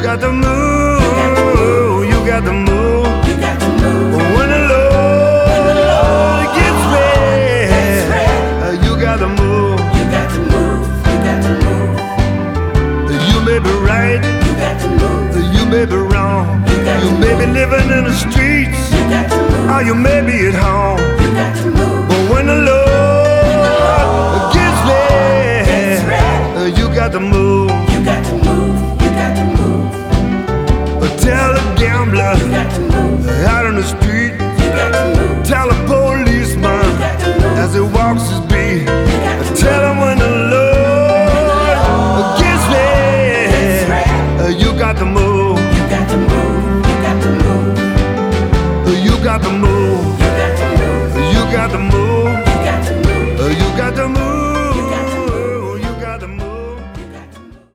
got to move. You got to move. You got to move. When the Lord gets ready, you got to move. You got to move. You got to move. You may be right. You got to move. You may be wrong. You may be living in the streets. You got to move. Or you may be at home. You got to move. But when the Lord gets ready, you got to move. You got to move. You got to move. Tell a gambler You got to move. out on the street. You got to move. Tell a policeman You got to move. as he walks his beat.